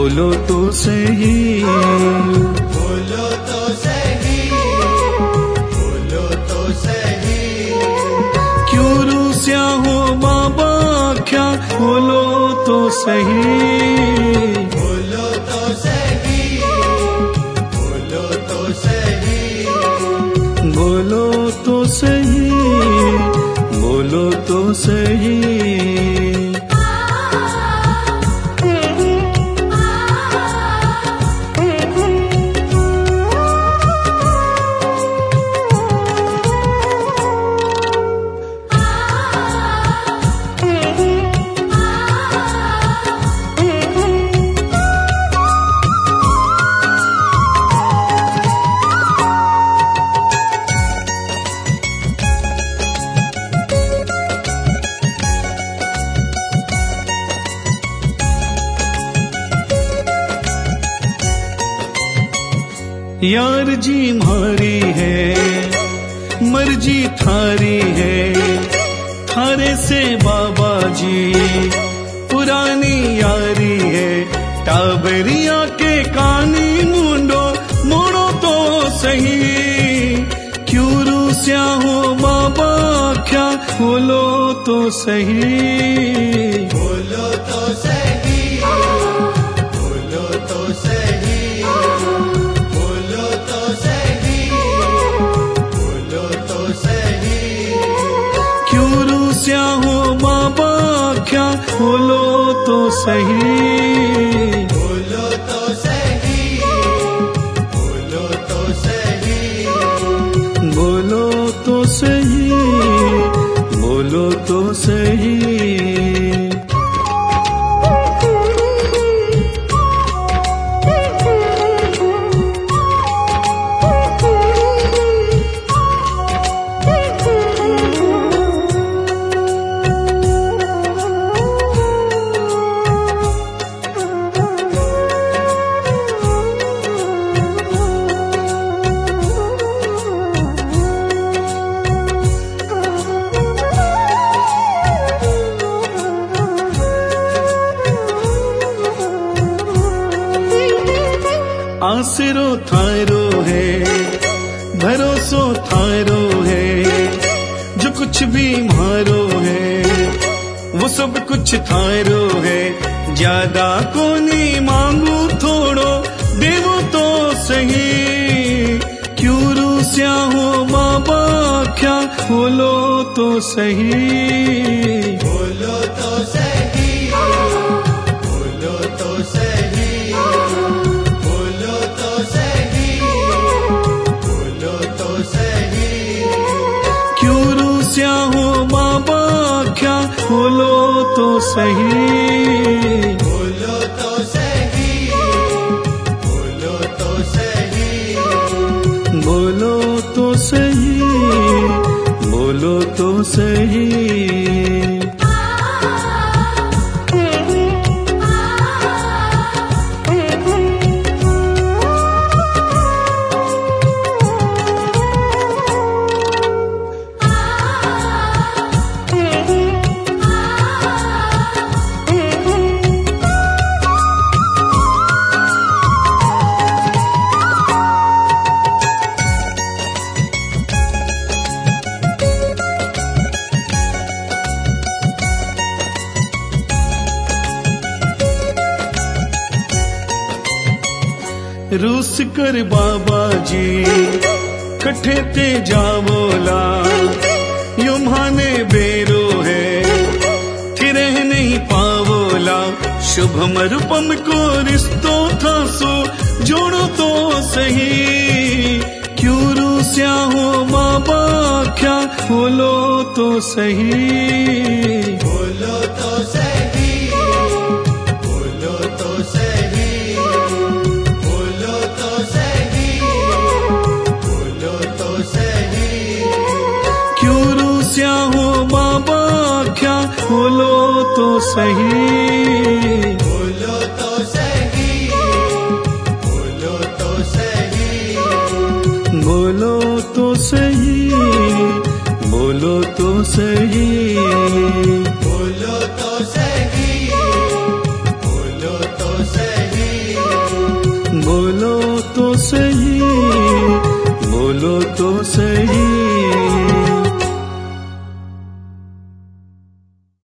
बोलो तो सही, बोलो तो सही, बोलो तो सही। क्यों रूसिया हो बाबा क्या, बोलो तो सही, बोलो तो सही, बोलो तो सही। बोलो तो सही, बोलो तो सही। यार जी मारी है, मर्जी थारी है, थारे से बाबा जी पुरानी यारी है। टाबरिया के कानी मुंडो मोड़ो तो सही, क्यों रूसिया हो बाबा क्या, बोलो तो सही, बोलो तो सही, बोलो तो सही, बोलो तो सही, बोलो तो सही। क्यों रूसिया हो बाबा क्या, बोलो तो सही, बोलो तो सही, बोलो तो सही। बोलो तो सही, बोलो तो सही। आसरो थारो है, भरोसो थारो है, जो कुछ भी मारो है वो सब कुछ थारो है। ज्यादा को नहीं मांगू, थोड़ो देवो तो सही, क्यों रूसिया हो बाबा क्या, बोलो तो सही, बोलो तो सही, बोलो तो सही, बोलो तो सही, बोलो तो सही। क्यों रूसिया हो बाबा क्या, बोलो तो सही, बोलो तो सही, बोलो तो सही। बोलो तो सही, बोलो तो सही। रूस कर बाबा जी कठे ते जावोला, यो माने बेरो है थिरे नहीं पावोला। शुभम रूपम को रिश्तो था सो जोड़ो तो सही, क्यों रूसिया हो बाबा क्या, बोलो तो सही, बोलो तो सही, बोलो तो सही, बोलो तो सही, बोलो तो सही। क्यों रूसिया हो बाबा क्या, बोलो तो सही,